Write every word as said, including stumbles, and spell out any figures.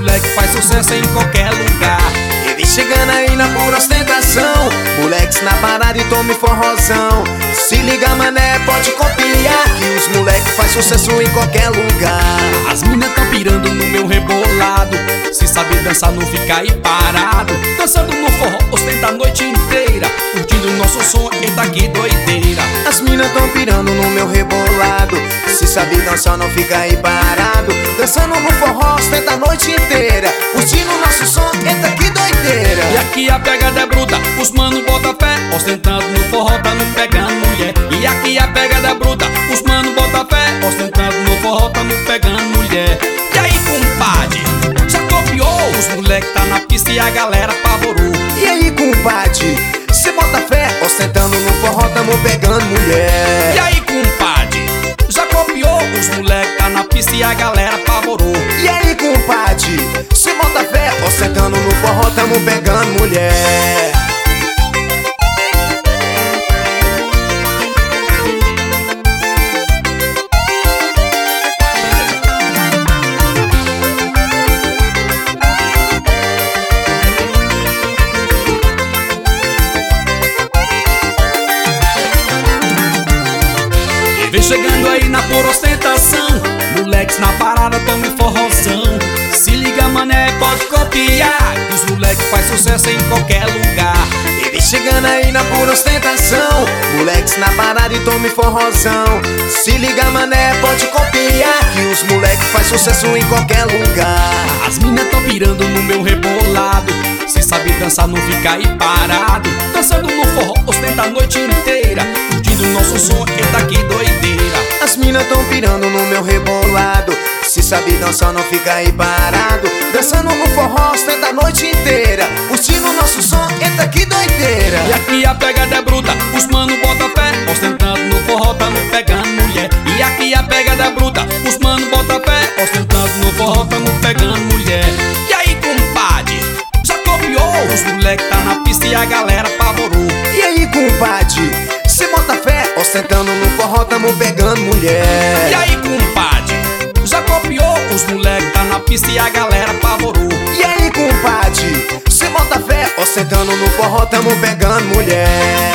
moleque faz sucesso em qualquer lugar. E vem chegando aí na pura ostentação, moleques na parada e tome forrozão. Se liga mané, pode copiar, que os moleque faz sucesso em qualquer lugar. As minas tão pirando no meu rebolado, se sabe dançar não fica aí parado. Dançando no forró, ostenta a noite inteira, curtindo o nosso som, eita que doideira. As minas tão pirando no meu rebolado, se sabe dançar não fica aí parado. Dançando no forró, ostenta a noite inteira, curtindo o nosso som, eita que doideira. E aqui a pegada é bruta, os mano bota fé, ostentando no forró, tá no pegando mulher. E aqui a pegada é bruta, os mano bota fé, ostentando no forró, tá no pegando mulher. E aí compadre, já copiou? Os moleque tá na pista e a galera apavorou. E aí compadre, cê bota fé, ostentando no forró, tamo pegando mulher. E aí compadre, já copiou? Os moleque tá na pista e a galera apavorou. E aí compadre, cê bota fé, ostentando no forró, tamo pegando mulher. Vem chegando aí na pura ostentação, moleques na parada, tome forrozão. Se liga mané, pode copiar, que os moleques faz sucesso em qualquer lugar. E vem chegando aí na pura ostentação, moleques na parada e tome forrozão. Se liga mané, pode copiar, que os moleques faz sucesso em qualquer lugar. As minas tão pirando no meu rebolado, se sabe dançar não fica aí parado. Dançando no forró, ostenta a noite inteira, curtindo o nosso som, eita que doideira. As minas tão pirando no meu rebolado, se sabe dançar não fica aí parado. Dançando no forró, ostenta a noite inteira, curtindo o nosso som, eita que doideira. E aqui a pegada é bruta, os mano bota fé, ostentando no forró, tá no pegando mulher. E aqui a pegada é bruta, os mano bota fé, ostentando no forró, tá no pegando mulher. E aí compadre, já copiou? Os moleque tá na pista e a galera apavorou. E aí compadre, cê bota fé, ostentando no forró, tamo pegando mulher. E aí compadre, já copiou? Os moleque tá na pista e a galera apavorou. E aí compadre, cê bota fé, ostentando no forró, tamo pegando mulher.